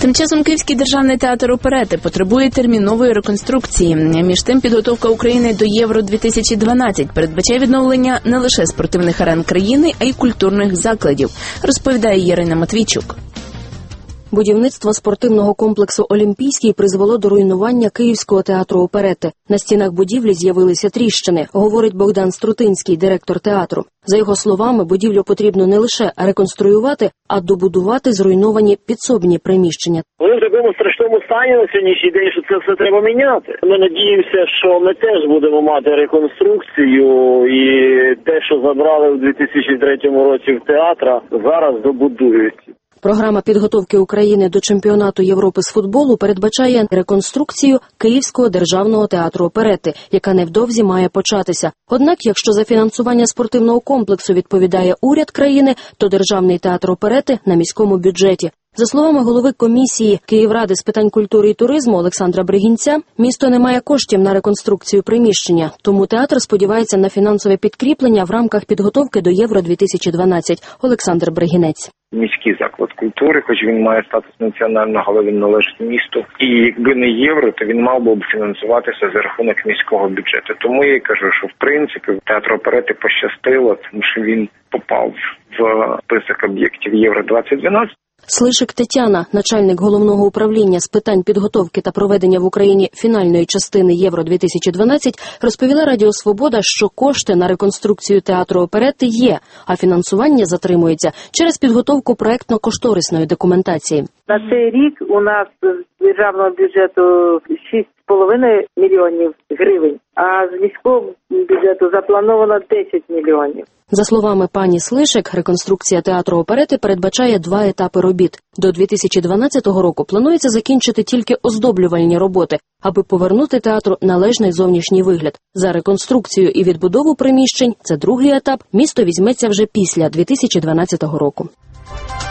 Тим часом Київський державний театр оперети потребує термінової реконструкції. Між тим, підготовка України до Євро-2012 передбачає відновлення не лише спортивних арен країни, а й культурних закладів, розповідає Ірина Матвійчук. Будівництво спортивного комплексу «Олімпійський» призвело до руйнування Київського театру оперети. На стінах будівлі з'явилися тріщини, говорить Богдан Струтинський, директор театру. За його словами, будівлю потрібно не лише реконструювати, а добудувати зруйновані підсобні приміщення. Вони в такому страшному стані на сьогоднішній день, що це все треба міняти. Ми надіємося, що ми теж будемо мати реконструкцію, і те, що забрали в 2003 році в театра, зараз добудують. Програма підготовки України до чемпіонату Європи з футболу передбачає реконструкцію Київського державного театру оперети, яка невдовзі має початися. Однак, якщо за фінансування спортивного комплексу відповідає уряд країни, то Державний театр оперети на міському бюджеті. За словами голови комісії Київради з питань культури і туризму Олександра Бригінця, місто не має коштів на реконструкцію приміщення, тому театр сподівається на фінансове підкріплення в рамках підготовки до Євро-2012. Олександр Бригінець. Міський заклад культури, хоч він має статус національного, але він належить місту. І якби не євро, то він мав би фінансуватися за рахунок міського бюджету. Тому я й кажу, що в принципі театру оперети пощастило, тому що він попав в список об'єктів Євро-2012. Слишик Тетяна, начальник головного управління з питань підготовки та проведення в Україні фінальної частини Євро-2012, розповіла Радіо Свобода, що кошти на реконструкцію театру оперети є, а фінансування затримується через підготовку проектно-кошторисної документації. На цей рік у нас з державного бюджету 6,5 мільйонів гривень, а з міського бюджету заплановано 10 мільйонів. За словами пані Слишик, реконструкція театру оперети передбачає 2 етапи робіт. До 2012 року планується закінчити тільки оздоблювальні роботи, аби повернути театру належний зовнішній вигляд. За реконструкцію і відбудову приміщень – це другий етап, місто візьметься вже після 2012 року.